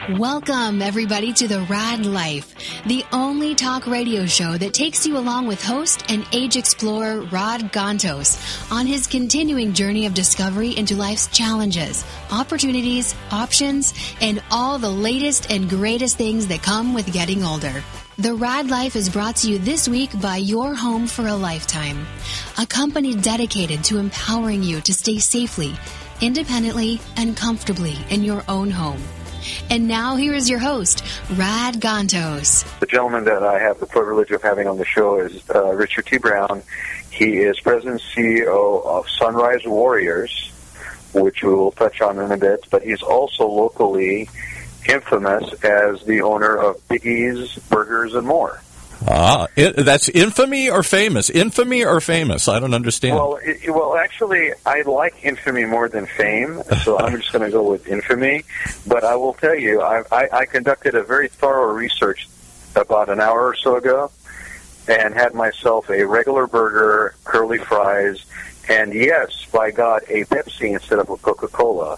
Welcome, everybody, to The Rad Life, the only talk radio show that takes you along with host and age explorer Rod Gantos on his continuing journey of discovery into life's challenges, opportunities, options, and all the latest and greatest things that come with getting older. The Rad Life is brought to you this week by Your Home for a Lifetime, a company dedicated to empowering you to stay safely, independently, and comfortably in your own home. And now here is your host, Rad Gantos. The gentleman that I have the privilege of having on the show is Richard T. Brown. He is President and CEO of Sunrise Warriors, which we will touch on in a bit, but he's also locally infamous as the owner of Biggie's Burgers and More. That's infamy or famous? Infamy or famous? I don't understand. Well, actually, I like infamy more than fame, so I'm just going to go with infamy. But I will tell you, I conducted a very thorough research about an hour or so ago and had myself a regular burger, curly fries, and yes, by God, a Pepsi instead of a Coca-Cola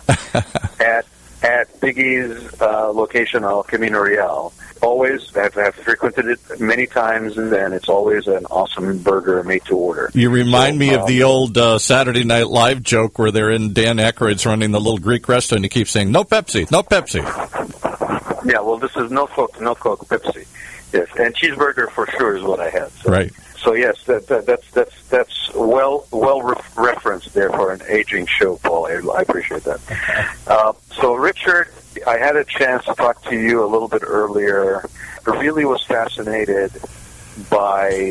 at Biggie's location, El Camino Real. Always, I've frequented it many times, and it's always an awesome burger made to order. You remind me of the old Saturday Night Live joke where they're in Dan Aykroyd's running the little Greek restaurant, and he keeps saying, "No Pepsi, no Pepsi." Yeah, well, this is no Coke, Pepsi. Yes, and cheeseburger for sure is what I had. So. Right. So yes, that's well referenced there for an aging show, Paul. I appreciate that. So Richard, I had a chance to talk to you a little bit earlier. I really was fascinated by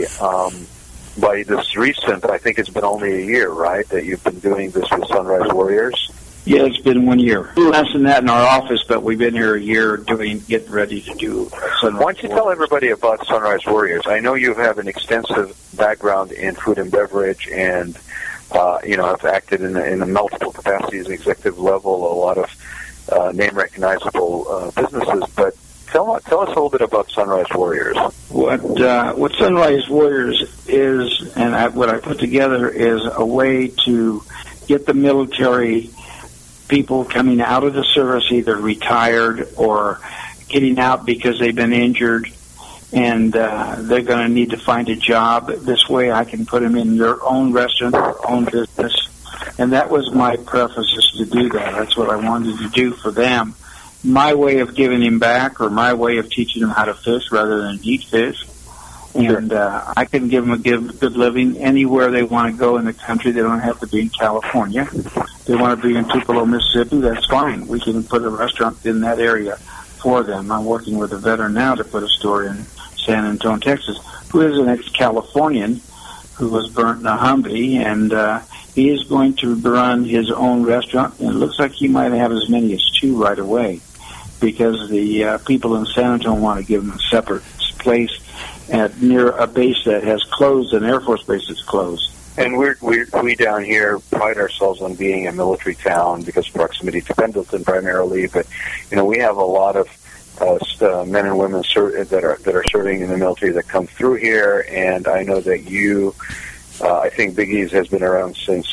this recent. I think it's been only a year, right, that you've been doing this with Sunrise Warriors. Yeah, it's been 1 year. Less than that in our office, but we've been here a year getting ready to do Sunrise. Why don't you tell everybody about Sunrise Warriors? I know you have an extensive background in food and beverage, and have acted in a multiple capacities, executive level, a lot of name recognizable businesses. But tell us a little bit about Sunrise Warriors. What Sunrise Warriors is, and what I put together is a way to get the military people coming out of the service, either retired or getting out because they've been injured, and they're going to need to find a job. This way I can put them in their own restaurant, their own business. And that was my preface, is to do that. That's what I wanted to do for them. My way of giving them back, or my way of teaching them how to fish rather than eat fish. And I can give them a good living anywhere they want to go in the country. They don't have to be in California. They want to be in Tupelo, Mississippi, that's fine. We can put a restaurant in that area for them. I'm working with a veteran now to put a store in San Antonio, Texas, who is an ex-Californian who was burnt in a Humvee, and he is going to run his own restaurant, and it looks like he might have as many as 2 right away, because the people in San Antonio want to give him a separate place near a base that has closed, an Air Force base that's closed. And we down here pride ourselves on being a military town because of proximity to Pendleton primarily, but we have a lot of men and women that are serving in the military that come through here, and I know that you. I think Biggie's has been around since,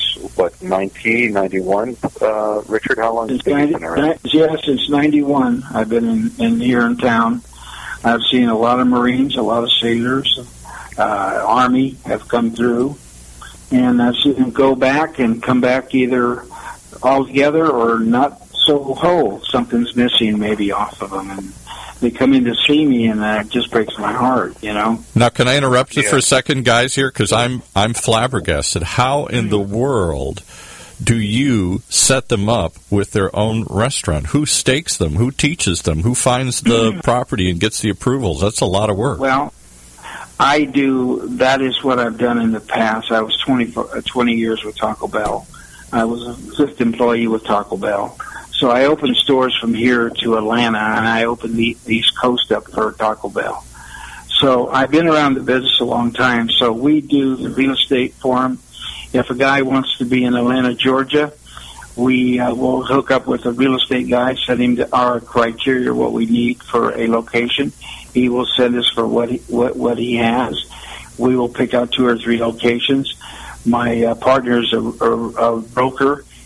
1991? Richard, how long has Biggie's been around? Yeah, since 91. I've been in here in town. I've seen a lot of Marines, a lot of sailors, Army have come through, and I've seen them go back and come back either all together or not so whole. Something's missing maybe off of them, and they come in to see me, and that just breaks my heart, Now, can I interrupt you for a second, guys, here? Because I'm flabbergasted. How in the world do you set them up with their own restaurant? Who stakes them? Who teaches them? Who finds the property and gets the approvals? That's a lot of work. Well, I do. That is what I've done in the past. I was 20 years with Taco Bell. I was a 5th employee with Taco Bell. So I opened stores from here to Atlanta, and I opened the East Coast up for Taco Bell. So I've been around the business a long time. So we do the real estate for them. If a guy wants to be in Atlanta, Georgia, we will hook up with a real estate guy, send him to our criteria, what we need for a location. He will send us for what he has. We will pick out 2 or 3 locations. My partner is a broker.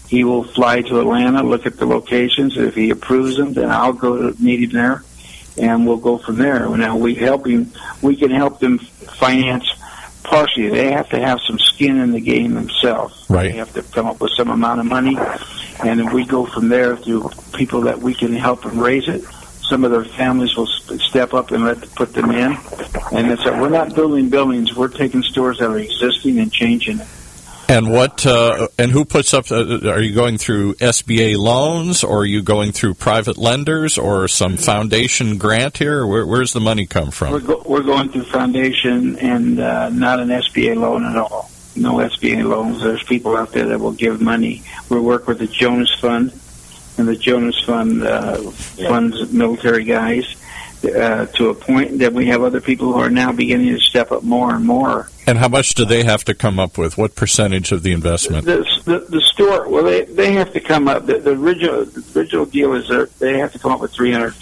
He will fly to Atlanta, look at the locations. If he approves them, then I'll go to meet him there, and we'll go from there. Now, we can help them finance partially. They have to have some skin in the game themselves. Right. They have to come up with some amount of money, and then we go from there through people that we can help them raise it. Some of their families will step up and put them in. And it's we're not building buildings. We're taking stores that are existing and changing it. And what? And who puts up? Are you going through SBA loans, or are you going through private lenders, or some foundation grant here? Where's the money come from? We're going through foundation and not an SBA loan at all. No SBA loans. There's people out there that will give money. We work with the Jonas Fund, and the Jonas Fund funds military guys to a point that we have other people who are now beginning to step up more and more. And how much do they have to come up with? What percentage of the investment? The store, well, they have to come up. The original deal is they have to come up with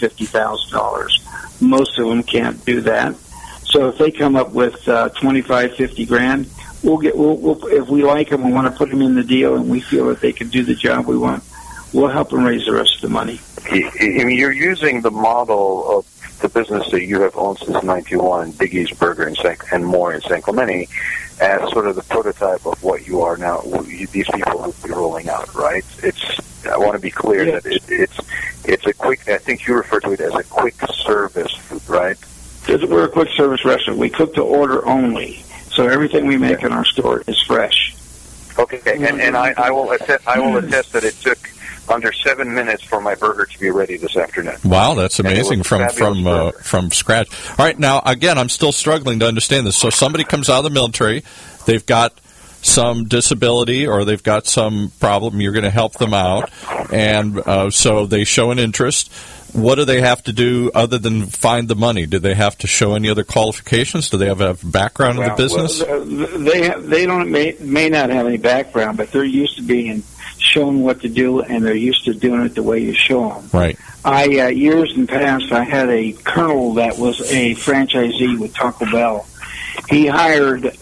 $350,000. Most of them can't do that. So if they come up with $25-50 grand, we'll if we like them and want to put them in the deal, and we feel that they can do the job we want, we'll help them raise the rest of the money. You're using the model of the business that you have owned since '91, Biggie's Burger and more in San Clemente, as sort of the prototype of what you are now. These people will be rolling out, right? I want to be clear that it's a quick. I think you refer to it as a quick service food, right? We're a quick service restaurant. We cook to order only, so everything we make in our store is fresh. Okay, and I will attest that it took under 7 minutes for my burger to be ready this afternoon. Wow, that's amazing from scratch. All right, now again, I'm still struggling to understand this. So somebody comes out of the military, they've got some disability or they've got some problem. You're going to help them out, and so they show an interest. What do they have to do other than find the money? Do they have to show any other qualifications? Do they have a background in the business? They may not have any background, but they're used to being shown what to do, and they're used to doing it the way you show them. Right. Years in past, I had a colonel that was a franchisee with Taco Bell. He ended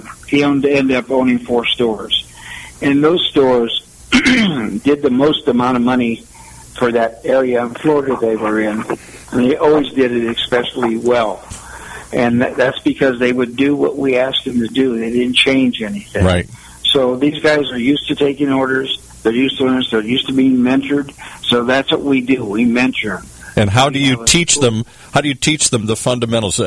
up owning 4 stores. And those stores did the most amount of money for that area in Florida they were in. And they always did it especially well. And that's because they would do what we asked them to do. They didn't change anything. Right. So these guys are used to taking orders. They're used to learning. They're used to being mentored. So that's what we do. We mentor them. And how do you teach them? How do you teach them the fundamentals?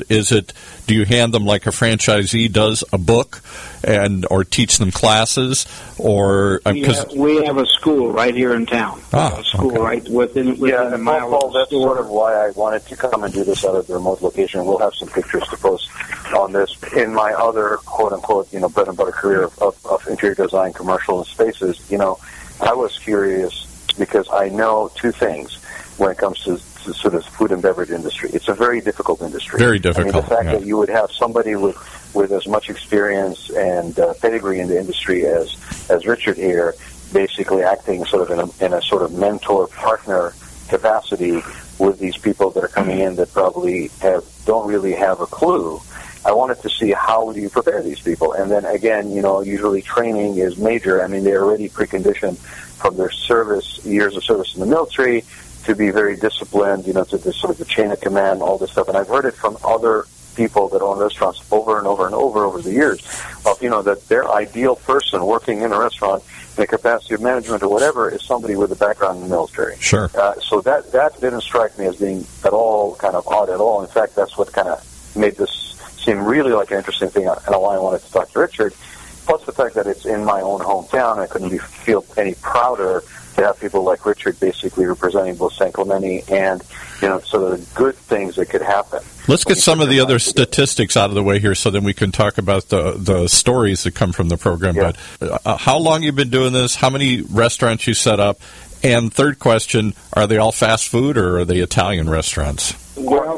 Do you hand them like a franchisee does a book, or teach them classes, or we have a school right here in town. A school right within a mile of the that's store. sort of why I wanted to come and do this out of the remote location. We'll have some pictures to post on this. In my other quote unquote bread and butter career of interior design, commercial, and spaces, I was curious because I know 2 things. When it comes to sort of food and beverage industry, it's a very difficult industry. Very difficult. I mean, the fact that you would have somebody with as much experience and pedigree in the industry as Richard here, basically acting sort of in a sort of mentor partner capacity with these people that are coming in that probably don't really have a clue. I wanted to see how do you prepare these people, and then again, usually training is major. I mean, they're already preconditioned from their years of service in the military, to be very disciplined, to this sort of the chain of command, all this stuff. And I've heard it from other people that own restaurants over and over and over the years of, that their ideal person working in a restaurant in the capacity of management or whatever is somebody with a background in the military. Sure. So that didn't strike me as being at all kind of odd at all. In fact, that's what kind of made this seem really like an interesting thing and why I wanted to talk to Richard. Plus the fact that it's in my own hometown, I couldn't feel any prouder to have people like Richard basically representing both San Clemente and, sort of the good things that could happen. Let's get some of the other statistics out of the way here so then we can talk about the stories that come from the program. Yeah. But how long you've been doing this, how many restaurants you set up, and third question, are they all fast food or are they Italian restaurants? Well,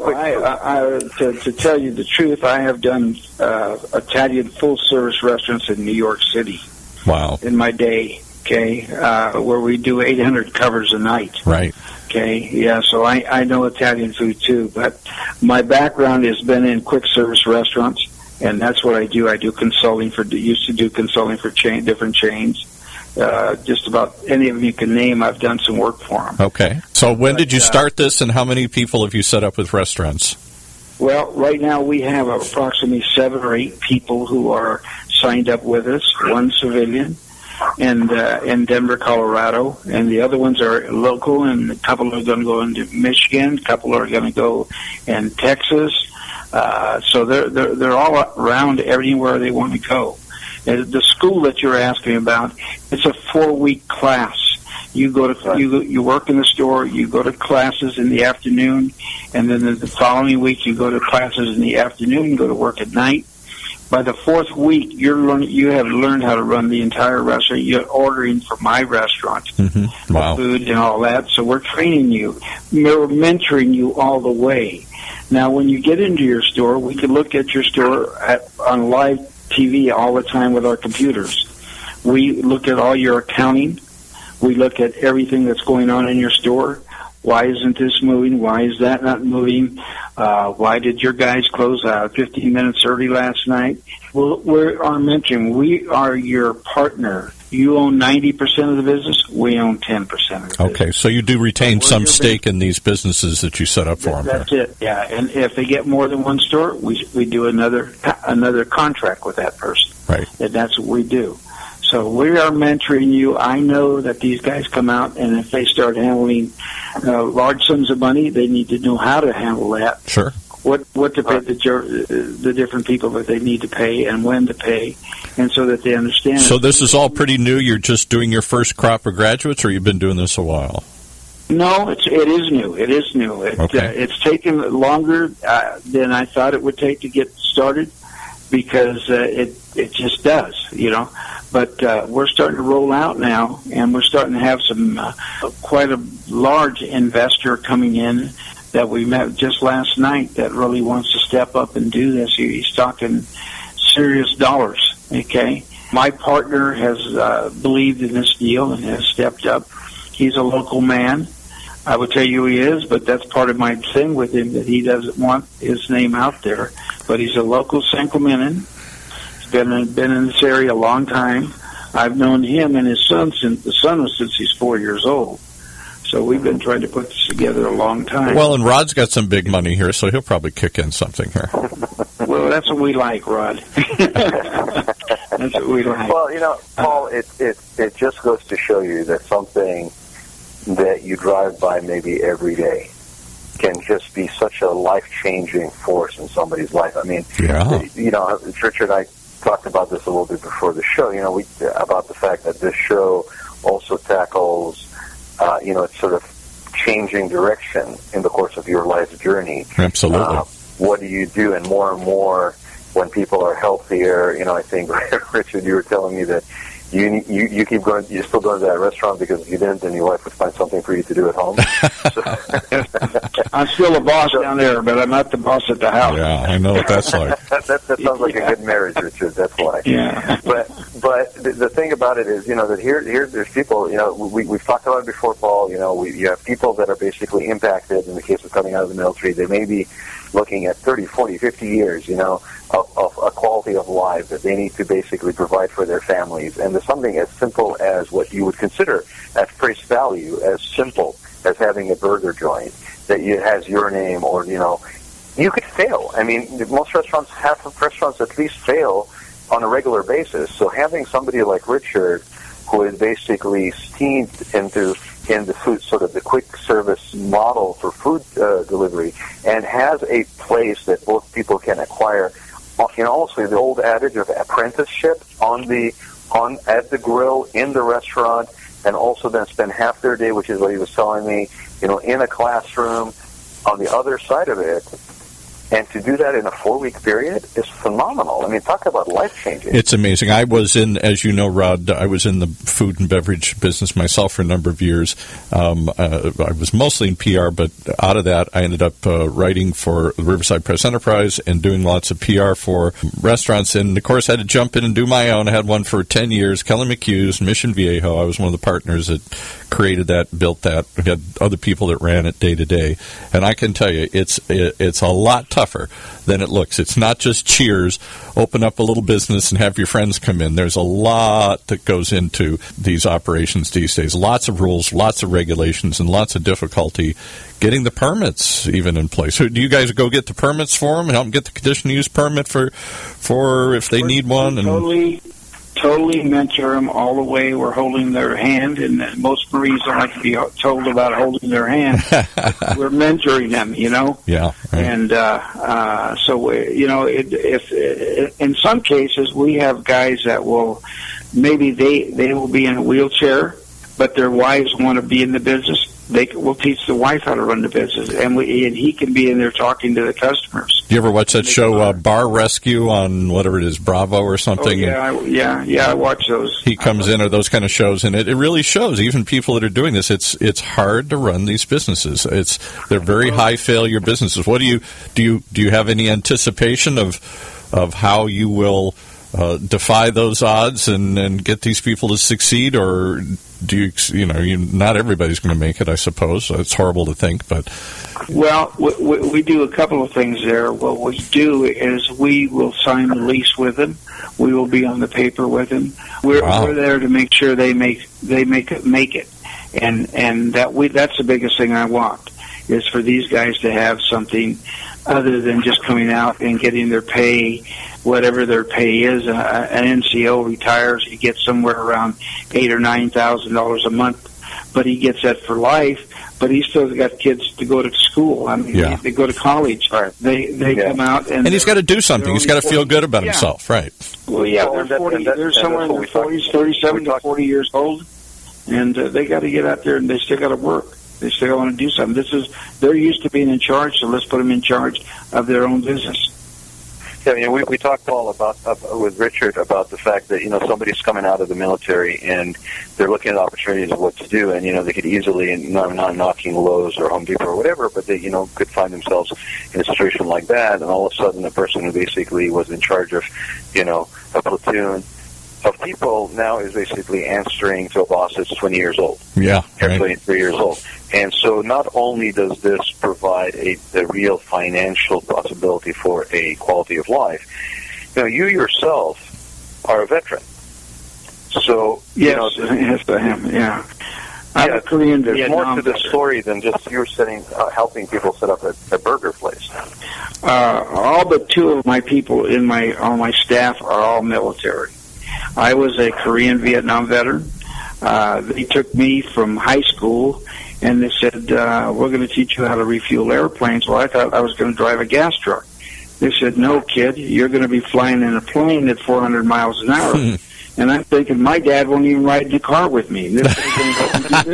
to tell you the truth, I have done Italian full-service restaurants in New York City. Wow. In my day. Okay, where we do 800 covers a night. Right. Okay, yeah, so I know Italian food too, but my background has been in quick service restaurants, and that's what I do. I do consulting used to do consulting for different chains, just about any of them you can name, I've done some work for them. Okay. So when did you start this, and how many people have you set up with restaurants? Well, right now we have approximately 7 or 8 people who are signed up with us, one civilian, and in Denver, Colorado, and the other ones are local, and a couple are going to go into Michigan, a couple are going to go in Texas. So they're all around everywhere they want to go. The school that you're asking about, it's a 4-week class. You go to you work in the store, you go to classes in the afternoon, and then the following week you go to classes in the afternoon, you go to work at night. By the 4th week, you have learned how to run the entire restaurant. You're ordering from my restaurant, Wow. food and all that. So we're training you, we're mentoring you all the way. Now, when you get into your store, we can look at your store on live TV all the time with our computers. We look at all your accounting. We look at everything that's going on in your store. Why isn't this moving? Why is that not moving? Why did your guys close 15 minutes early last night? Well, we're our mentoring. We are your partner. You own 90% of the business. We own 10% of the business. Okay, so you do retain some stake in these businesses that you set up for them. That's it, yeah. And if they get more than one store, we do another contract with that person. Right. And that's what we do. So we are mentoring you. I know that these guys come out, and if they start handling large sums of money, they need to know how to handle that. Sure. What to pay the different people that they need to pay and when to pay, and so that they understand. So this is all pretty new. You're just doing your first crop of graduates, or you've been doing this a while? No, it is new. It is new. It's taken longer than I thought it would take to get started, because it just does, you know. But we're starting to roll out now, and we're starting to have some quite a large investor coming in that we met just last night that really wants to step up and do this. He's talking serious dollars, okay? My partner has believed in this deal and has stepped up. He's a local man. I would tell you he is, but that's part of my thing with him, that he doesn't want his name out there. But he's a local San Clementan. He's been in this area a long time. I've known him and his son since he's 4 years old. So we've been trying to put this together a long time. Well, and Rod's got some big money here, so he'll probably kick in something here. Well, that's what we like, Rod. That's what we like. Well, you know, Paul, it just goes to show you that something that you drive by maybe every day can just be such a life-changing force in somebody's life. I mean, you know, Richard and I talked about this a little bit before the show, you know, about the fact that this show also tackles, you know, it's sort of changing direction in the course of your life's journey. Absolutely. What do you do? And more when people are healthier, you know, I think, Richard, you were telling me that you keep going, you're still going to that restaurant because if you didn't, then your wife would find something for you to do at home. I'm still a boss down there, but I'm not the boss at the house. Yeah, I know what that's like. that sounds like a good marriage, Richard. That's why. Yeah. But the thing about it is, you know, that here there's people, you know, we've talked about it before, Paul. You know, you have people that are basically impacted in the case of coming out of the military. They may be looking at 30, 40, 50 years, you know, of a quality of life that they need to basically provide for their families. And there's something as simple as what you would consider at face value as simple as having a burger joint that has your name, or, you know, you could fail. I mean, most restaurants, half of restaurants at least fail on a regular basis. So having somebody like Richard, who is basically steeped in the food, sort of the quick service model for food delivery, and has a place that both people can acquire, you know, also the old adage of apprenticeship at the grill in the restaurant, and also then spend half their day, which is what he was telling me, you know, in a classroom on the other side of it. And to do that in a 4-week period is phenomenal. I mean, talk about life-changing. It's amazing. I was in, as you know, Rod, I was in the food and beverage business myself for a number of years. I was mostly in PR, but out of that, I ended up writing for the Riverside Press Enterprise and doing lots of PR for restaurants. And, of course, I had to jump in and do my own. I had one for 10 years, Kelly McHugh's, Mission Viejo. I was one of the partners that created that, built that. We had other people that ran it day to day. And I can tell you, it's a lot tougher than it looks. It's not just cheers, open up a little business and have your friends come in. There's a lot that goes into these operations these days. Lots of rules, lots of regulations, and lots of difficulty getting the permits even in place. So do you guys go get the permits for them and help them get the conditional use permit for if they need one? And Totally mentor them all the way. We're holding their hand, and most Marines don't like to be told about holding their hand. We're mentoring them, Yeah. Right. And so, if in some cases we have guys that will, maybe they will be in a wheelchair, but their wives want to be in the business. We'll teach the wife how to run the business, and he can be in there talking to the customers. Do you ever watch that show, Bar Rescue, on whatever it is, Bravo or something? Oh, yeah, I watch those. He comes in, or those kind of shows, and it really shows, even people that are doing this, it's hard to run these businesses. They're very high failure businesses. What do you have any anticipation of how you will defy those odds and get these people to succeed, or do not everybody's going to make it, I suppose. It's horrible to think, but... Well, we do a couple of things there. What we do is we will sign the lease with them. We will be on the paper with them. We're there to make sure they make it. And that's the biggest thing I want, is for these guys to have something other than just coming out and getting their pay, whatever their pay is. An NCO retires, he gets somewhere around $8,000 or $9,000 a month, but he gets that for life. But he's still got kids to go to school. I mean, they go to college. Right. They come out and he's got to do something. He's got to feel good about himself, right? Well, they're somewhere in their 40s, 37 to 40 years old, and they got to get out there and they still got to work. They still want to do something. They're used to being in charge, so let's put them in charge of their own business. Yeah, we talked all with Richard about the fact that somebody's coming out of the military and they're looking at opportunities of what to do, and they could easily, and not knocking Lowe's or Home Depot or whatever, but they could find themselves in a situation like that, and all of a sudden the person who basically was in charge of a platoon of people now is basically answering to a boss that's 20 years old. Yeah, or 23 years old. And so not only does this provide a real financial possibility for a quality of life, you yourself are a veteran. So, yes, I am, yeah. I'm a Korean There's Vietnam more to the veteran. story than just you're helping people set up a burger place. All but two of my people on my staff are all military. I was a Korean Vietnam veteran. They took me from high school, and they said, we're going to teach you how to refuel airplanes. Well, I thought I was going to drive a gas truck. They said, no, kid, you're going to be flying in a plane at 400 miles an hour. And I'm thinking, my dad won't even ride in the car with me. This is going to help me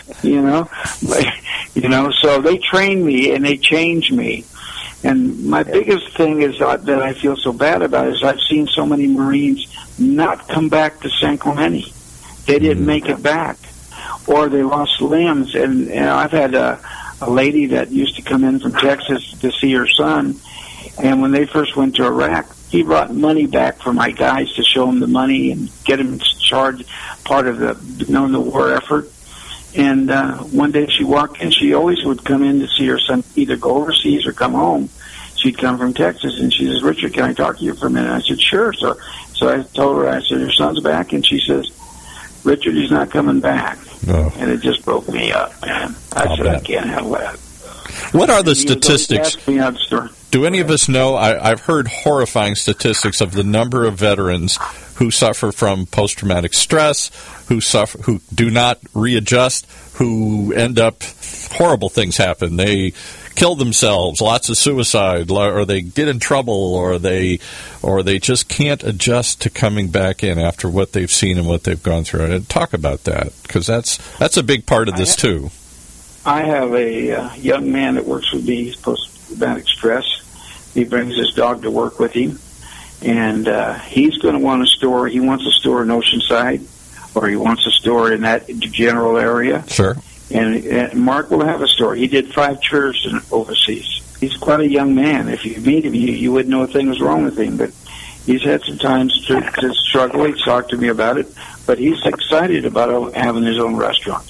do this, So they trained me and they changed me. And my biggest thing is that I feel so bad about is I've seen so many Marines not come back to San Clemente. They didn't make it back, or they lost limbs. And I've had a lady that used to come in from Texas to see her son, and when they first went to Iraq, he brought money back for my guys to show him the money and get him charged part of the war effort. And one day she walked in. She always would come in to see her son either go overseas or come home. She'd come from Texas, and she says, Richard, can I talk to you for a minute? I said, sure. So I told her, I said, your son's back? And she says, Richard, he's not coming back. Oh. And it just broke me up, man. I said, I can't have that. What are the statistics? Do any of us know? I've heard horrifying statistics of the number of veterans who suffer from post-traumatic stress, who do not readjust, who end up, horrible things happen. They kill themselves, lots of suicide, or they get in trouble, or they just can't adjust to coming back in after what they've seen and what they've gone through. And talk about that, because that's a big part of this too. I have a young man that works with me. He's post-traumatic stress. He brings his dog to work with him, and he's going to want a store. He wants a store in Oceanside, or he wants a store in that general area. Sure. And Mark will have a store. He did 5 tours overseas. He's quite a young man. If you meet him, you wouldn't know a thing was wrong with him. But he's had some times to struggle. He's talked to me about it. But he's excited about having his own restaurant.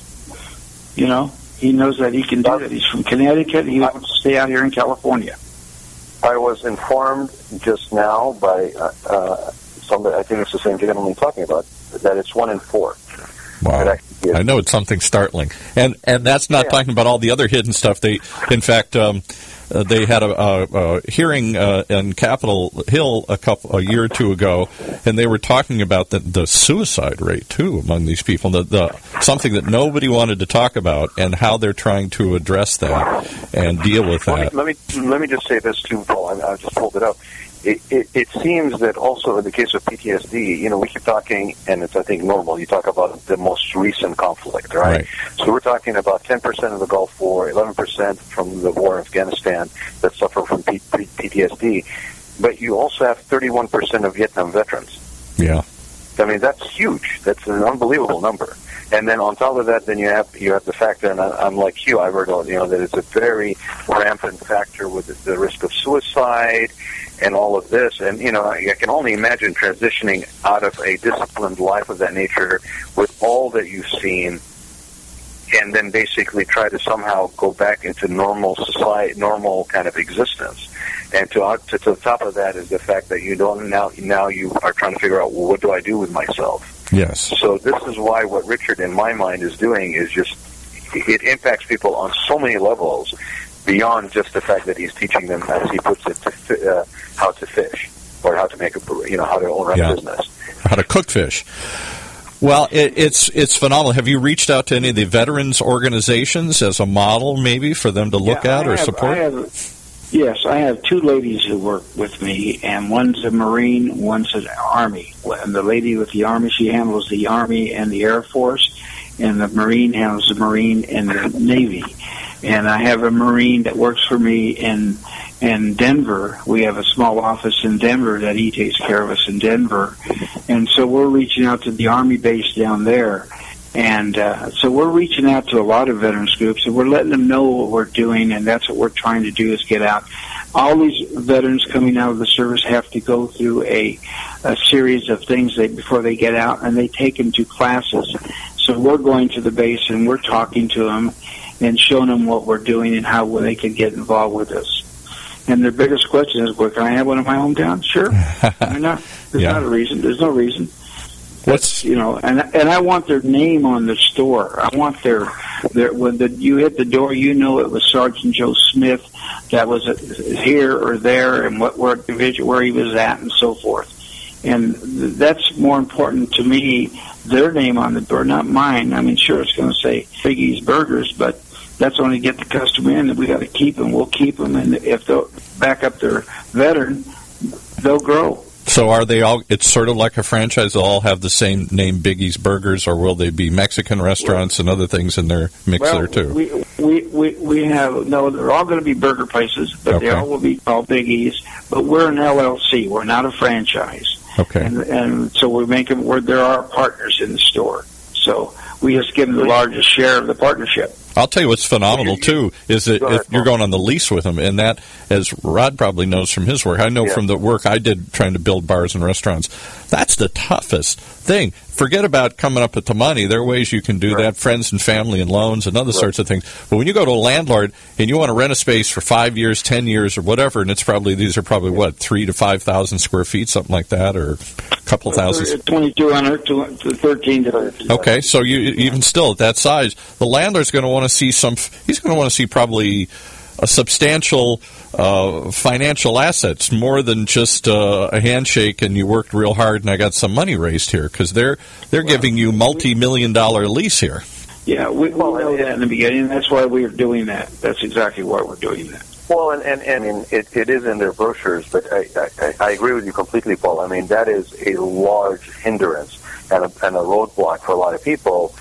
He knows that he can do that. He's from Connecticut, and he wants to stay out here in California. I was informed just now by somebody, I think it's the same gentleman talking about, that it's 1 in 4. Wow. I know it's something startling. And that's not talking about all the other hidden stuff. They had a hearing in Capitol Hill a year or two ago, and they were talking about the suicide rate, too, among these people, the something that nobody wanted to talk about, and how they're trying to address that and deal with that. Let me just say this, too, Paul. I just pulled it up. It seems that also in the case of PTSD, we keep talking, and it's, I think, normal. You talk about the most recent conflict, right? So we're talking about 10% of the Gulf War, 11% from the war in Afghanistan that suffer from PTSD. But you also have 31% of Vietnam veterans. Yeah. I mean, that's huge. That's an unbelievable number. And then on top of that, then you have the factor, and I'm like you, I've heard, that it's a very rampant factor with the risk of suicide and all of this. And, I can only imagine transitioning out of a disciplined life of that nature with all that you've seen, and then basically try to somehow go back into normal society, normal kind of existence. And to the top of that is the fact that you don't now you are trying to figure out, well, what do I do with myself? Yes. So this is why what Richard, in my mind, is doing is just, it impacts people on so many levels beyond just the fact that he's teaching them, as he puts it, how to fish or how to make how to own a business, how to cook fish. Well, it's phenomenal. Have you reached out to any of the veterans organizations as a model, maybe, for them to look at or support? Yes, I have 2 ladies who work with me, and one's a Marine, one's an Army. And the lady with the Army, she handles the Army and the Air Force, and the Marine handles the Marine and the Navy. And I have a Marine that works for me in Denver. We have a small office in Denver that he takes care of us in Denver. And so we're reaching out to the Army base down there. And so we're reaching out to a lot of veterans groups, and we're letting them know what we're doing, and that's what we're trying to do, is get out. All these veterans coming out of the service have to go through a series of things before they get out, and they take them to classes. So we're going to the base, and we're talking to them and showing them what we're doing and how they can get involved with us. And their biggest question is, well, can I have one in my hometown? Sure. Why not? There's not a reason. There's no reason. What's and I want their name on the store. I want their when you hit the door, it was Sergeant Joe Smith that was here or there, and where division where he was at, and so forth. And that's more important to me. Their name on the door, not mine. I mean, sure, it's going to say Biggie's Burgers, but that's only to get the customer in. And we got to keep them. We'll keep them, and if they'll back up their veteran, they'll grow. So are they all, it's sort of like a franchise, they'll all have the same name, Biggie's Burgers, or will they be Mexican restaurants and other things in their mix there too? We have, no, they're all going to be burger places, but they all will be called Biggie's, but we're an LLC, we're not a franchise. Okay. And so there are partners in the store. So we just give them the largest share of the partnership. I'll tell you what's phenomenal, too, is that if you're going on the lease with them, and that, as Rod probably knows from his work, I know from the work I did trying to build bars and restaurants, that's the toughest thing. Forget about coming up with the money. There are ways you can do that, friends and family and loans and other sorts of things. But when you go to a landlord and you want to rent a space for 5 years, 10 years, or whatever, and these are probably, 3,000 to 5,000 square feet, something like that, or a couple thousand. 2,200 to 13. Okay, so you even still at that size, the landlord's going to want to see he's going to want to see probably a substantial financial assets, more than just a handshake and you worked real hard and I got some money raised here, because they're giving you multi-million-dollar lease here. Yeah, we know that in the beginning. That's why we are doing that. That's exactly why we're doing that. Well, and it is in their brochures, but I agree with you completely, Paul. I mean, that is a large hindrance and a roadblock for a lot of people.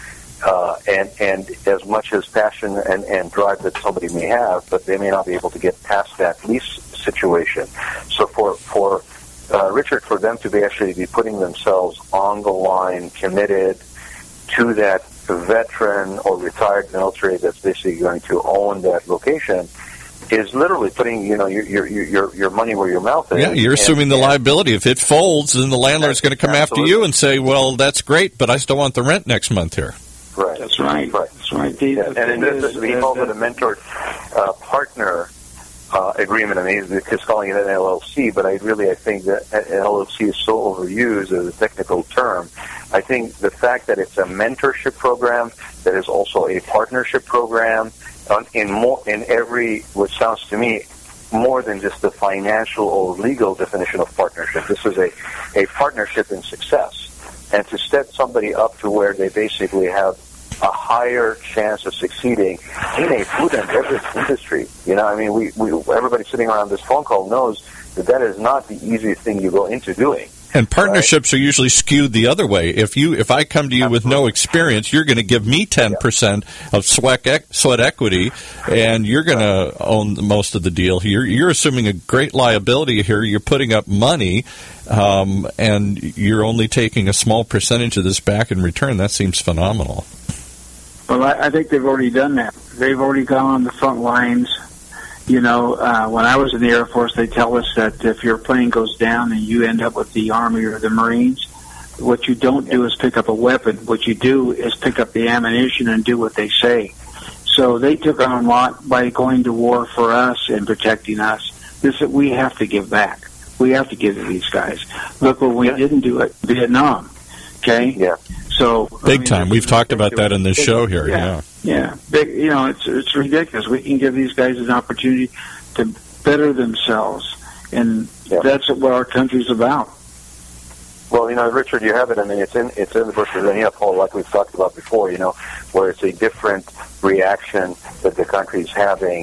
And as much as passion and drive that somebody may have, but they may not be able to get past that lease situation. So for Richard, for them to actually be putting themselves on the line, committed to that veteran or retired military that's basically going to own that location, is literally putting your money where your mouth is. Yeah, you're assuming the liability. If it folds, then the landlord's going to come after you and say, "Well, that's great, but I still want the rent next month here." Right. That's right. That's right. And in this, we call it a mentor partner agreement. I mean, he's just calling it an LLC, but I think that LLC is so overused as a technical term. I think the fact that it's a mentorship program, that is also a partnership program, in every, what sounds to me, more than just the financial or legal definition of partnership. This is a partnership in success. And to set somebody up to where they basically have a higher chance of succeeding in a food and beverage industry. You know, I mean, we everybody sitting around this phone call knows that is not the easiest thing you go into doing. And partnerships are usually skewed the other way. If I come to you with no experience, you're going to give me 10% of sweat equity, and you're going to own most of the deal here. You're assuming a great liability here. You're putting up money, and you're only taking a small percentage of this back in return. That seems phenomenal. Well, I think they've already done that. They've already gone on the front lines. You know, when I was in the Air Force, they tell us that if your plane goes down and you end up with the Army or the Marines, what you don't do is pick up a weapon. What you do is pick up the ammunition and do what they say. So they took on a lot by going to war for us and protecting us. We have to give back. We have to give to these guys. Look what we didn't do at Vietnam. Okay? Yeah. So big time. We've talked about that in this show here. Yeah. Big, you know, it's ridiculous. We can give these guys an opportunity to better themselves, and that's what our country's about. Well, you know, Richard, you have it. I mean, it's in the book, and you have Paul, like we've talked about before. You know, where it's a different reaction that the country's having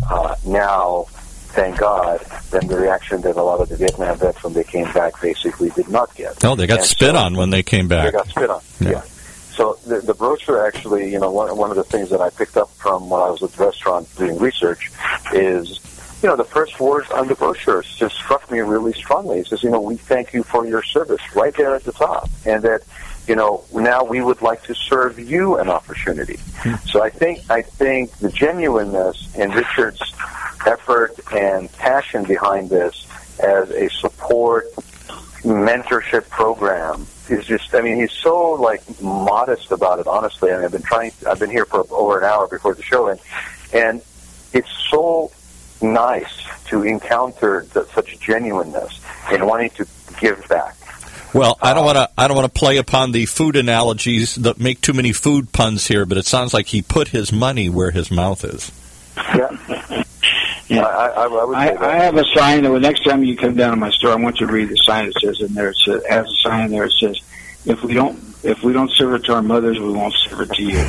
now. Thank God, than the reaction that a lot of the Vietnam vets when they came back basically did not get. No, they got spit on when they came back. They got spit on, yeah. So the brochure actually, you know, one of the things that I picked up from when I was at the restaurant doing research is, you know, the first words on the brochure just struck me really strongly. It says, you know, we thank you for your service, right there at the top. And that, you know, now we would like to serve you an opportunity. So I think the genuineness in Richard's effort and passion behind this as a support mentorship program is just, I mean, he's so like modest about it, honestly. I mean, I've been here for over an hour before the show, and it's so nice to encounter such genuineness in wanting to give back. Well, I don't want to play upon the food analogies that make too many food puns here, but it sounds like he put his money where his mouth is. Yeah. Yeah. I would say that. I have a sign that next time you come down to my store, I want you to read the sign. It says in there, it has a sign there. It says, "If we don't serve it to our mothers, we won't serve it to you."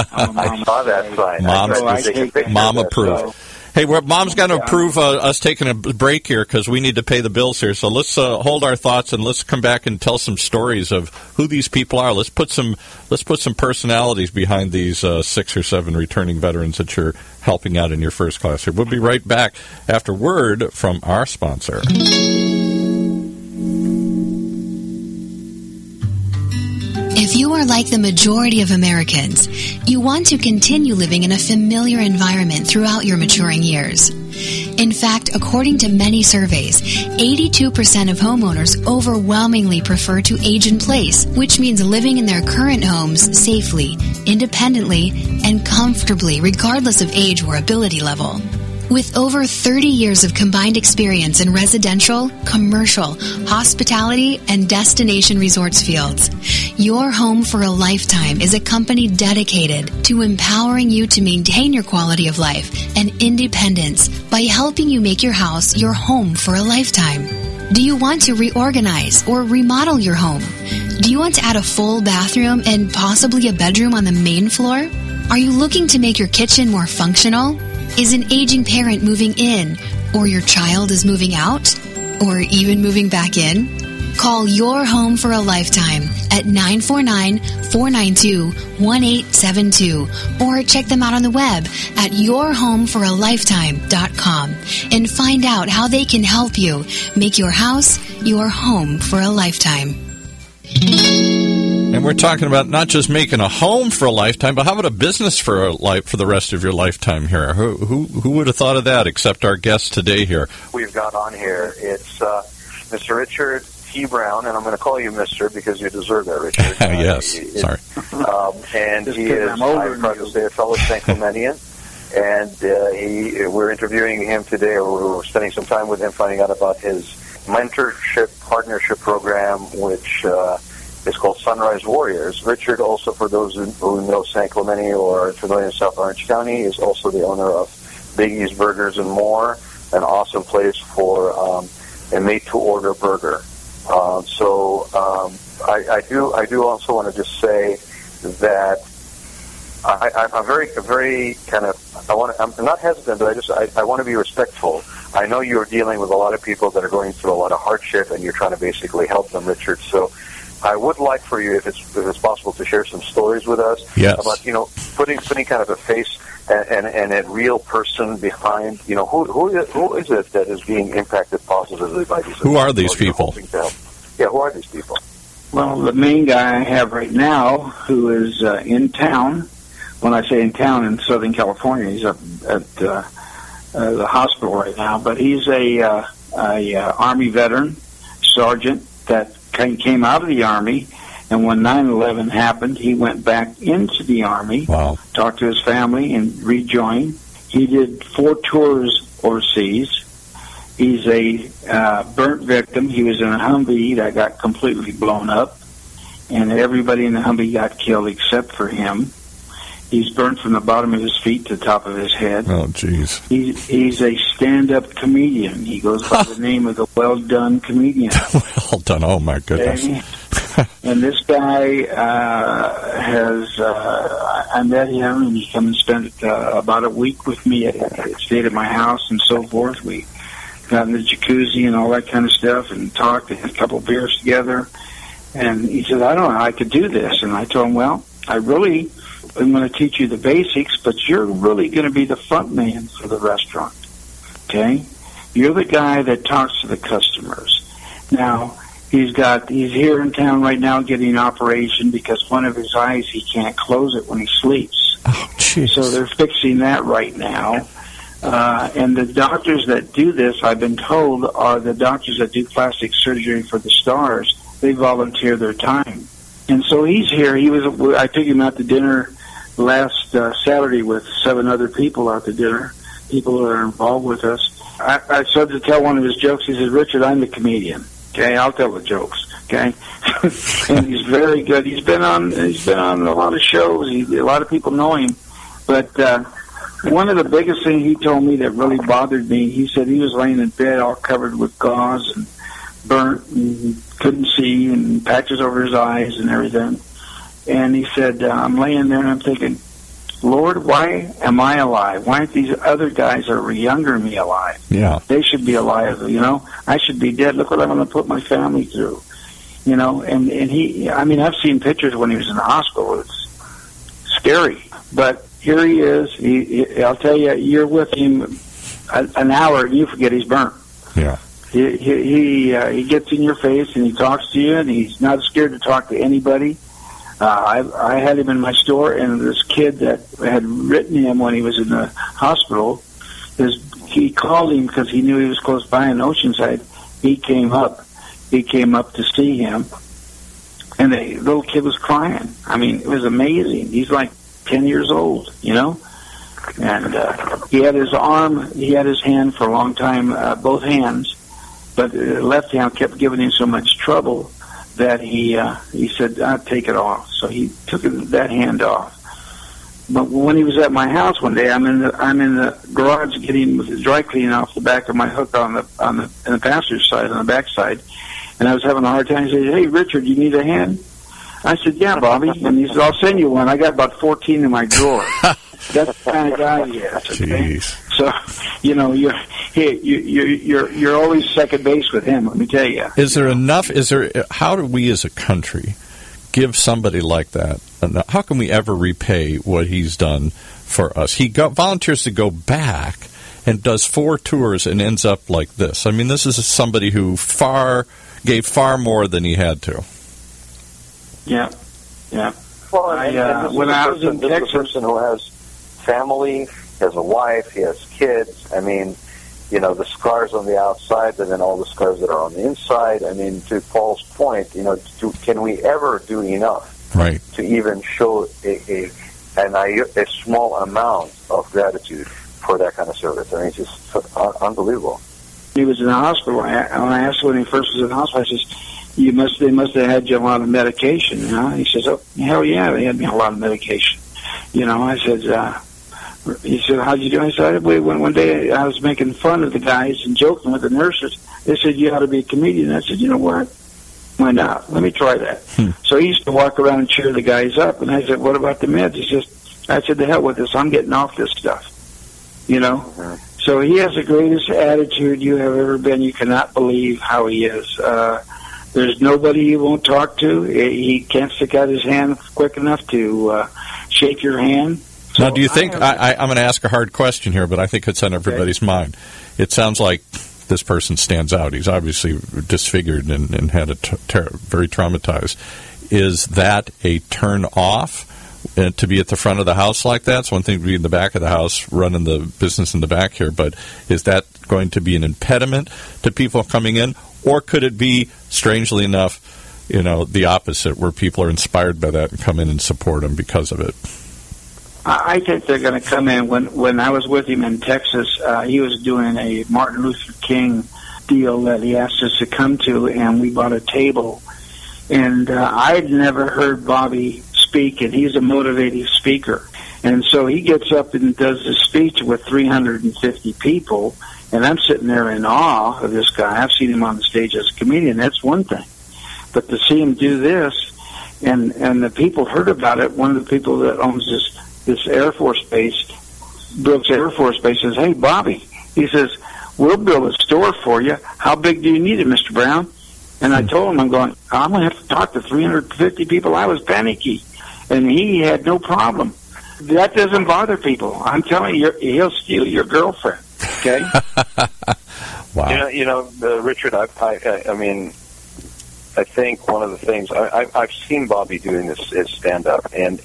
I saw that sign. Mom approved. Hey, Mom's going to approve us taking a break here because we need to pay the bills here. So let's hold our thoughts and let's come back and tell some stories of who these people are. Let's put some personalities behind these 6 or 7 returning veterans that you're helping out in your first class here. We'll be right back after word from our sponsor. If you are like the majority of Americans, you want to continue living in a familiar environment throughout your maturing years. In fact, according to many surveys, 82% of homeowners overwhelmingly prefer to age in place, which means living in their current homes safely, independently, and comfortably, regardless of age or ability level. With over 30 years of combined experience in residential, commercial, hospitality, and destination resorts fields, Your Home for a Lifetime is a company dedicated to empowering you to maintain your quality of life and independence by helping you make your house your home for a lifetime. Do you want to reorganize or remodel your home? Do you want to add a full bathroom and possibly a bedroom on the main floor? Are you looking to make your kitchen more functional? Is an aging parent moving in, or your child is moving out, or even moving back in? Call Your Home for a Lifetime at 949-492-1872 or check them out on the web at yourhomeforalifetime.com and find out how they can help you make your house your home for a lifetime. And we're talking about not just making a home for a lifetime, but how about a business for the rest of your lifetime here? Who would have thought of that except our guest today here? We've got on here, it's Mr. Richard T. Brown, and I'm going to call you Mr. because you deserve that, Richard. Yes, sorry. And he is, I'm proud to say, a fellow San Clementian. and we're interviewing him today, or we're spending some time with him, finding out about his mentorship partnership program, which is called Sunrise Warriors. Richard, also for those who know San Clemente or are familiar in South Orange County, is also the owner of Big E's Burgers and More, an awesome place for a made-to-order burger. I do also want to just say that I'm very kind of, I'm not hesitant, but I want to be respectful. I know you're dealing with a lot of people that are going through a lot of hardship, and you're trying to basically help them, Richard. So I would like for you, if it's possible, to share some stories with us about, putting kind of a face and a real person behind, who is it that is being impacted positively by these? Who are these people? Yeah, who are these people? Well, the main guy I have right now, who is in town. When I say in town, in Southern California, he's up at the hospital right now. But he's a Army veteran, sergeant that came out of the Army, and when 9/11 happened, he went back into the Army, talked to his family, and rejoined. He did 4 tours overseas. He's a burnt victim. He was in a Humvee that got completely blown up, and everybody in the Humvee got killed except for him. He's burnt from the bottom of his feet to the top of his head. Oh, jeez. He's a stand-up comedian. He goes by the name of the Well-Done Comedian. Well done. Oh, my goodness. And this guy I met him, and he came and spent about a week with me, stayed at my house and so forth. We got in the jacuzzi and all that kind of stuff and talked and had a couple of beers together. And he said, I don't know how I could do this. And I told him, well, I'm going to teach you the basics, but you're really going to be the front man for the restaurant, okay? You're the guy that talks to the customers. Now, he's here in town right now getting an operation because one of his eyes, he can't close it when he sleeps. Oh, jeez. So they're fixing that right now. And the doctors that do this, I've been told, are the doctors that do plastic surgery for the stars. They volunteer their time. And so he's here. I took him out to dinner last Saturday with 7 other people out to dinner, people that are involved with us. I started to tell one of his jokes. He says, Richard, I'm the comedian. Okay, I'll tell the jokes. Okay, and he's very good. He's been on a lot of shows. A lot of people know him. But one of the biggest things he told me that really bothered me, he said he was laying in bed all covered with gauze and burnt and couldn't see and patches over his eyes and everything. And he said, I'm laying there and I'm thinking, Lord, why am I alive? Why aren't these other guys that are younger than me alive? Yeah. They should be alive, I should be dead. Look what I'm going to put my family through. And he, I've seen pictures when he was in the hospital. It's scary. But here he is. I'll tell you, you're with him an hour and you forget he's burnt. Yeah. He gets in your face and he talks to you, and he's not scared to talk to anybody. I had him in my store, and this kid that had written him when he was in the hospital, he called him because he knew he was close by in Oceanside. He came up to see him, and the little kid was crying. It was amazing. He's like 10 years old, and he had his hand for a long time, both hands, but the left hand kept giving him so much trouble that he said, I'll take it off. So he took that hand off. But when he was at my house one day, I'm in the garage getting the dry cleaning off the back of my hook in the passenger's side, on the back side, and I was having a hard time. He said, hey, Richard, you need a hand? I said, yeah, Bobby. And he said, I'll send you one. I got about 14 in my drawer. That's the kind of guy he is. Okay? So, you're always second base with him, let me tell you. How do we as a country give somebody like that, how can we ever repay what he's done for us? He volunteers to go back and does 4 tours and ends up like this. This is somebody who gave far more than he had to. Yeah. Well, when I was in Texas, a person who has family, has a wife, he has kids. The scars on the outside, but then all the scars that are on the inside. To Paul's point, can we ever do enough, right, to even show a a small amount of gratitude for that kind of service. I mean, it's just unbelievable. He was in the hospital. When I asked when he first was in the hospital, I says, they must have had you on a lot of medication, you know? He says, oh, hell yeah, they had me on a lot of medication. You know, I said, he said, how'd you do? I said, one day I was making fun of the guys and joking with the nurses. They said, you ought to be a comedian. I said, you know what? Why not? Let me try that. So he used to walk around and cheer the guys up. And I said, what about the meds? He says, I said, the hell with this. I'm getting off this stuff. You know? Mm-hmm. So he has the greatest attitude you have ever been. You cannot believe how he is. There's nobody he won't talk to. He can't stick out his hand quick enough to shake your hand. So now, do you think, I'm going to ask a hard question here, but I think it's on everybody's mind. It sounds like this person stands out. He's obviously disfigured and had very traumatized. Is that a turn off to be at the front of the house like that? It's one thing to be in the back of the house running the business in the back here, but is that going to be an impediment to people coming in? Or could it be, strangely enough, you know, the opposite, where people are inspired by that and come in and support him because of it? I think they're going to come in. When I was with him in Texas, he was doing a Martin Luther King deal that he asked us to come to, and we bought a table. And I'd never heard Bobby speak, and he's a motivating speaker. And so he gets up and does a speech with 350 people, and I'm sitting there in awe of this guy. I've seen him on the stage as a comedian. That's one thing. But to see him do this, and the people heard about it, one of the people that owns this Air Force base, Brooks Air Force Base, says, hey, Bobby, he says, we'll build a store for you. How big do you need it, Mr. Brown? And I told him, I'm going to have to talk to 350 people. I was panicky. And he had no problem. That doesn't bother people. I'm telling you, he'll steal your girlfriend. Okay? Wow. You know, Richard, I mean, I think one of the things, I've seen Bobby doing this is stand-up, and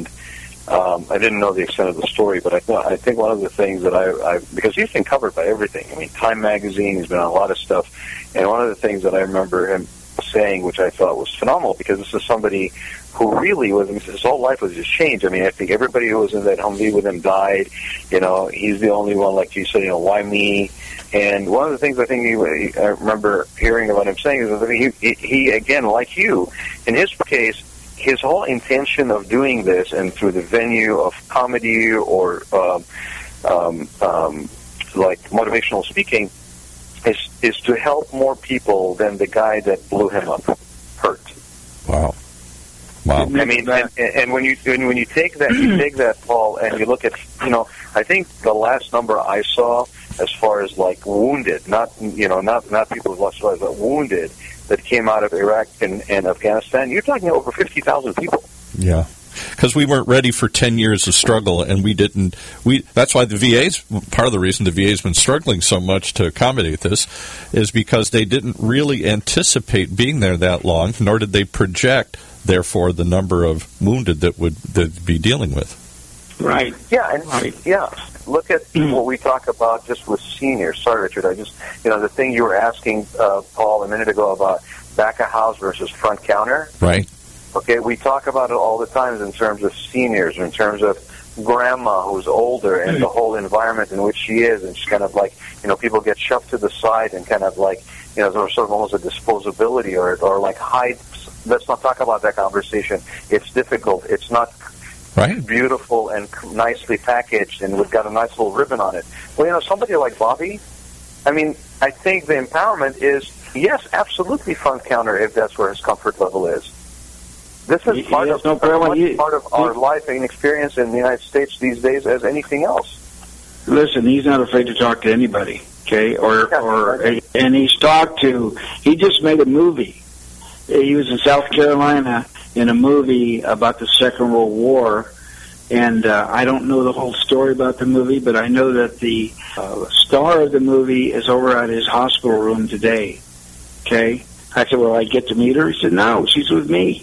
I didn't know the extent of the story, but I think one of the things that because he's been covered by everything. I mean, Time Magazine, he's been on a lot of stuff, and one of the things that I remember him saying, which I thought was phenomenal, because this is somebody who really was, his whole life was just changed. I mean, I think everybody who was in that Humvee with him died. You know, he's the only one, like you said, you know, why me? And one of the things I think I remember hearing about him saying is that he again, like you, in his case, his whole intention of doing this, and through the venue of comedy or like motivational speaking, is to help more people than the guy that blew him up hurt. Wow. I mean, and when you take that, Paul, and you look at, you know, I think the last number I saw, as far as like wounded, not people who lost lives, but wounded that came out of Iraq and Afghanistan, you're talking over 50,000 people. Yeah. Because we weren't ready for 10 years of struggle, and that's why the VA's, part of the reason the VA's been struggling so much to accommodate this is because they didn't really anticipate being there that long, nor did they project, therefore, the number of wounded that they'd be dealing with. Right. Yeah, yeah. Look at what we talk about just with seniors. Sorry, Richard, the thing you were asking, Paul, a minute ago about back of house versus front counter. Right. Okay, we talk about it all the time in terms of seniors, in terms of grandma who's older and the whole environment in which she is, and she's kind of like, people get shoved to the side and kind of like, sort of almost a disposability or like hide. Let's not talk about that conversation. It's difficult. It's not beautiful and nicely packaged, and we've got a nice little ribbon on it. Well, somebody like Bobby, I mean, I think the empowerment is, yes, absolutely front counter if that's where his comfort level is. This is part of our life and experience in the United States these days as anything else. Listen, he's not afraid to talk to anybody, okay? And he just made a movie. He was in South Carolina in a movie about the Second World War, and I don't know the whole story about the movie, but I know that the star of the movie is over at his hospital room today, okay? I said, well, I get to meet her? He said, no, she's with me.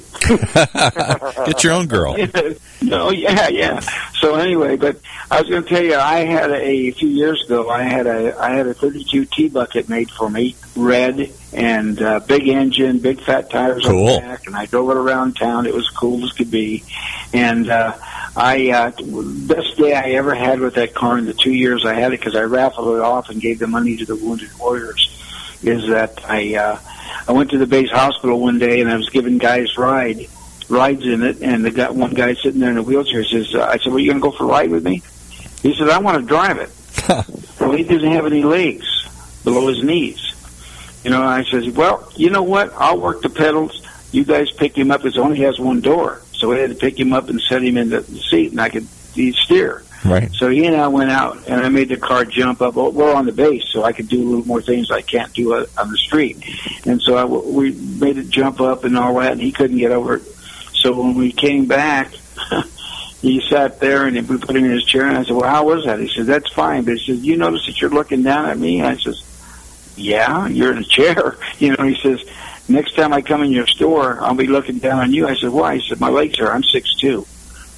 Get your own girl. No, yeah. So anyway, but I was going to tell you, I had a few years ago, I had a 32 T-bucket made for me, red, and big engine, big fat tires on the back, and I drove it around town. It was cool as could be. And Best day I ever had with that car in the 2 years I had it, because I raffled it off and gave the money to the Wounded Warriors, is that I went to the base hospital one day and I was giving guys rides in it, and one guy sitting there in a wheelchair says, I said, well, you going to go for a ride with me? He said, I want to drive it. Well, he doesn't have any legs below his knees. I says, well, you know what? I'll work the pedals. You guys pick him up. It only has one door. So I had to pick him up and set him in the seat, and I could steer. Right. So he and I went out, and I made the car jump up. We're on the base, so I could do a little more things I can't do on the street. And so we made it jump up and all that, and he couldn't get over it. So when we came back, he sat there, and we put him in his chair, and I said, well, how was that? He said, that's fine. But he said, you notice that you're looking down at me? And I says, yeah, you're in a chair. He says, next time I come in your store, I'll be looking down on you. I said, why? He said, my legs are, I'm 6'2".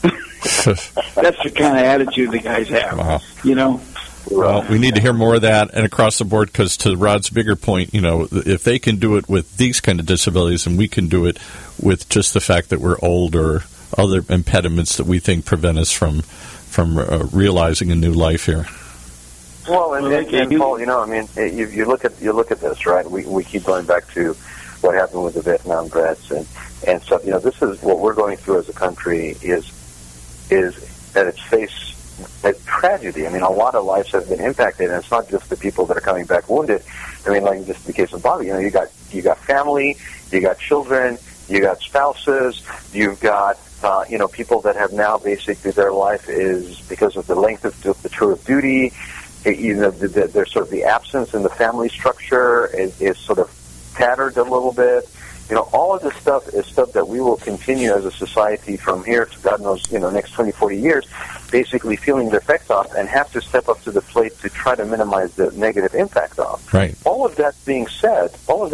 That's the kind of attitude the guys have, Wow. Well, we need to hear more of that and across the board, because to Rod's bigger point, if they can do it with these kind of disabilities, and we can do it with just the fact that we're old or other impediments that we think prevent us from realizing a new life here. Well, and Paul, you look at this, right? We keep going back to what happened with the Vietnam vets and stuff. This is what we're going through as a country is at its face a tragedy. A lot of lives have been impacted, and it's not just the people that are coming back wounded. Like just the case of Bobby, you got family, you got children, you got spouses, you've got people that have now basically their life is, because of the length of the tour of duty, there's sort of the absence in the family structure is sort of tattered a little bit. All of this stuff is stuff that we will continue as a society from here to God knows, next 20, 40 years, basically feeling the effects of, and have to step up to the plate to try to minimize the negative impact of. Right. All of that being said,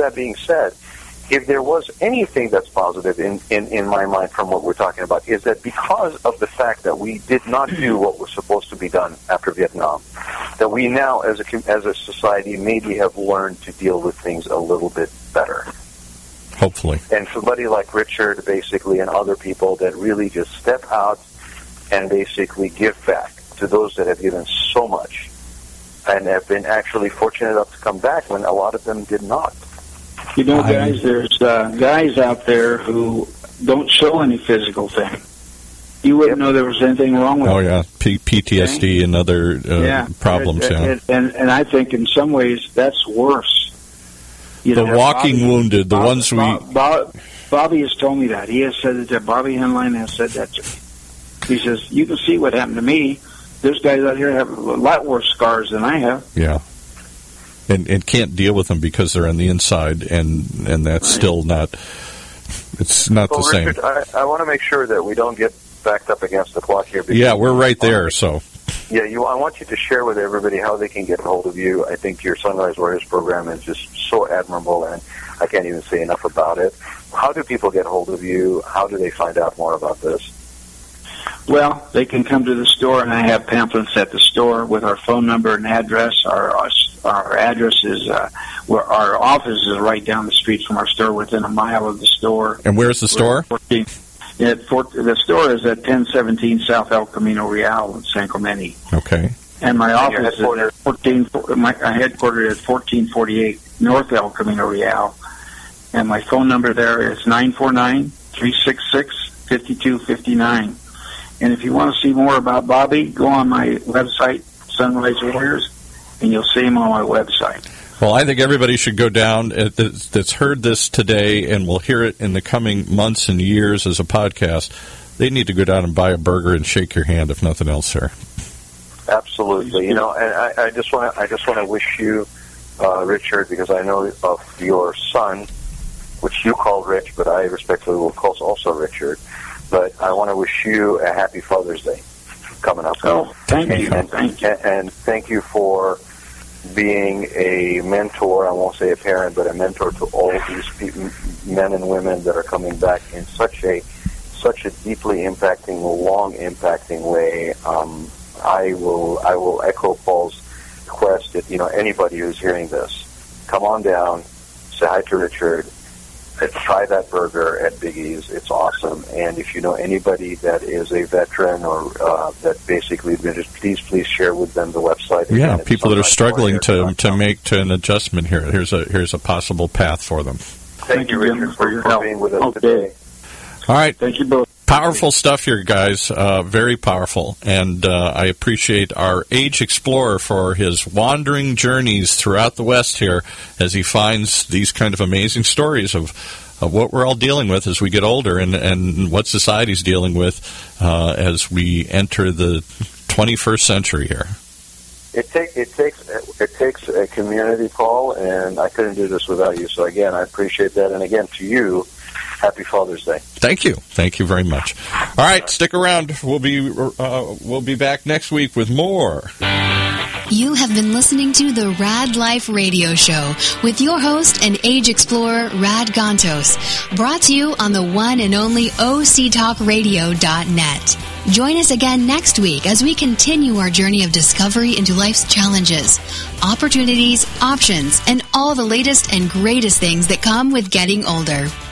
if there was anything that's positive in my mind from what we're talking about, is that because of the fact that we did not do what was supposed to be done after Vietnam, that we now as a society maybe have learned to deal with things a little bit better. Hopefully. And somebody like Richard, basically, and other people that really just step out and basically give back to those that have given so much and have been actually fortunate enough to come back when a lot of them did not. Guys, there's guys out there who don't show any physical thing. You wouldn't know there was anything wrong with them. Oh, yeah, PTSD and other problems, And I think in some ways that's worse. The walking Bobby, wounded, the ones we... Bobby has told me that. He has said that. Bobby Henline has said that to me. He says, you can see what happened to me. There's guys out here that have a lot worse scars than I have. Yeah. And can't deal with them because they're on the inside, and that's still not... It's not the same. Richard, I want to make sure that we don't get backed up against the clock here. Yeah, we're right there, so... Yeah, I want you to share with everybody how they can get a hold of you. I think your Sunrise Warriors program is just so admirable, and I can't even say enough about it. How do people get a hold of you? How do they find out more about this? Well, they can come to the store, and I have pamphlets at the store with our phone number and address. Our address is where our office is right down the street from our store, within a mile of the store. And where's the store? The store is at 1017 South El Camino Real in San Clemente. Okay. And my office is at headquartered at 1448 North El Camino Real. And my phone number there is 949-366-5259. And if you want to see more about Bobby, go on my website, Sunrise Warriors, and you'll see him on my website. Well, I think everybody should go down that's heard this today and will hear it in the coming months and years as a podcast. They need to go down and buy a burger and shake your hand, if nothing else, sir. Absolutely. And I just want to wish you, Richard, because I know of your son, which you call Rich, but I respectfully will call also Richard. But I want to wish you a happy Father's Day coming up. Oh, thank you. And thank you for being a mentor. I won't say a parent, but a mentor to all these men and women that are coming back in such a deeply impacting, long impacting way. I will echo Paul's request that anybody who's hearing this, come on down, say hi to Richard, try that burger at Biggie's. It's awesome. And if you know anybody that is a veteran or that basically, please share with them the website. Yeah, people that are struggling to make an adjustment here. Here's a possible path for them. Thank you, Richard, for your help being with us today. All right. Thank you both. Powerful stuff here, guys. Very powerful. And I appreciate our Age Explorer for his wandering journeys throughout the West here as he finds these kind of amazing stories of what we're all dealing with as we get older and what society's dealing with as we enter the 21st century here. It takes a community, Paul, and I couldn't do this without you. So, again, I appreciate that. And, again, to you, Happy Father's Day. Thank you. Thank you very much. All right, stick around. We'll be back next week with more. You have been listening to the Rad Life Radio Show with your host and age explorer, Rad Gantos, brought to you on the one and only OCTalkRadio.net. Join us again next week as we continue our journey of discovery into life's challenges, opportunities, options, and all the latest and greatest things that come with getting older.